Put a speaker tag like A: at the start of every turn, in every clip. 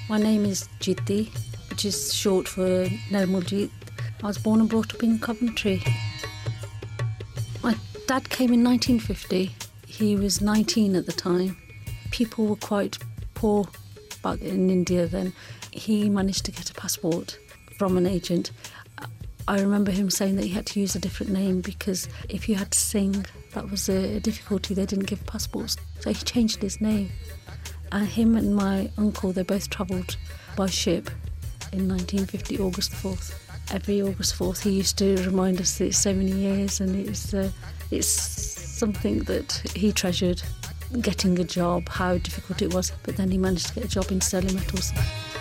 A: My name is Jiti, which is short for Nirmaljeet. I was born and brought up in Coventry. My dad came in 1950. He was 19 at the time. People were quite poor back in India then. He managed to get a passport from an agent. I remember him saying that he had to use a different name because if you had to sing, that was a difficulty. They didn't give passports. So he changed his name. Him and my uncle, they both travelled by ship in 1950, August 4th. Every August 4th he used to remind us that it's so many years, and it's something that he treasured, getting a job, how difficult it was, but then he managed to get a job in Sterling Metals.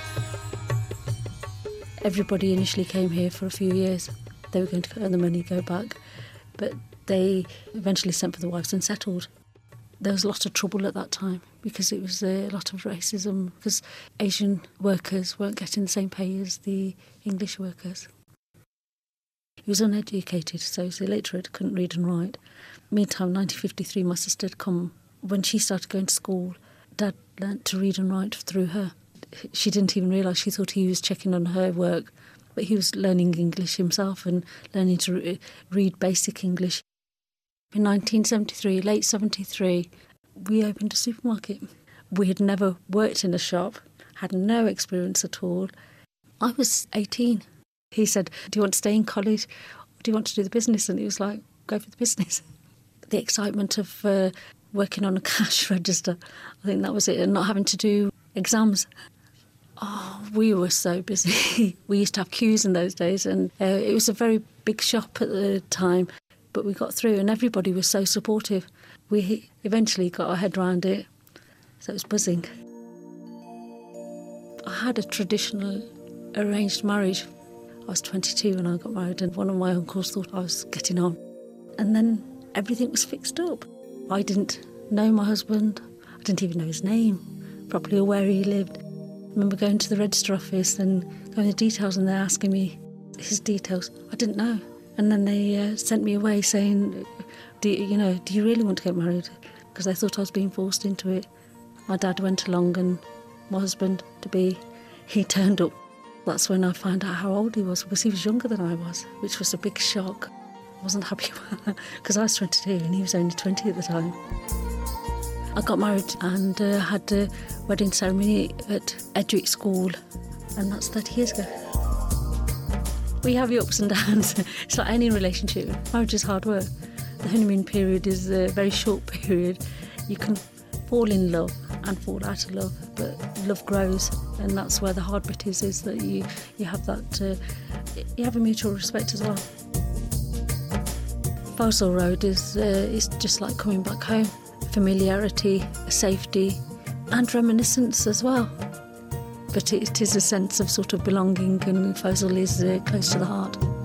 A: Everybody initially came here for a few years. They were going to earn the money, go back, but they eventually sent for the wives and settled. There was a lot of trouble at that time because it was a lot of racism, because Asian workers weren't getting the same pay as the English workers. He was uneducated, so he was illiterate, couldn't read and write. Meantime, 1953, my sister had come. When she started going to school, Dad learnt to read and write through her. She didn't even realise, she thought he was checking on her work, but he was learning English himself and learning to read basic English. In 1973, late 73, we opened a supermarket. We had never worked in a shop, had no experience at all. I was 18. He said, do you want to stay in college or do you want to do the business? And he was like, go for the business. The excitement of working on a cash register, I think that was it, and not having to do exams. Oh, we were so busy. We used to have queues in those days, and it was a very big shop at the time. But we got through and everybody was so supportive. We eventually got our head around it, so it was buzzing. I had a traditional arranged marriage. I was 22 when I got married, and one of my uncles thought I was getting on. And then everything was fixed up. I didn't know my husband. I didn't even know his name, properly or where he lived. I remember going to the register office and going the details, and they're asking me his details. I didn't know. And then they sent me away saying, do you really want to get married? Because they thought I was being forced into it. My dad went along, and my husband-to-be, he turned up. That's when I found out how old he was, because he was younger than I was, which was a big shock. I wasn't happy about that, because I was 22 and he was only 20 at the time. I got married and had a wedding ceremony at Edric School, and that's 30 years ago. We have your ups and downs. It's like any relationship. Marriage is hard work. The honeymoon period is a very short period. You can fall in love and fall out of love, but love grows, and that's where the hard bit is that you have that, you have a mutual respect as well. Vauxhall Road is just like coming back home. Familiarity, safety, and reminiscence as well. But it is a sense of sort of belonging, and Vauxhall is close to the heart.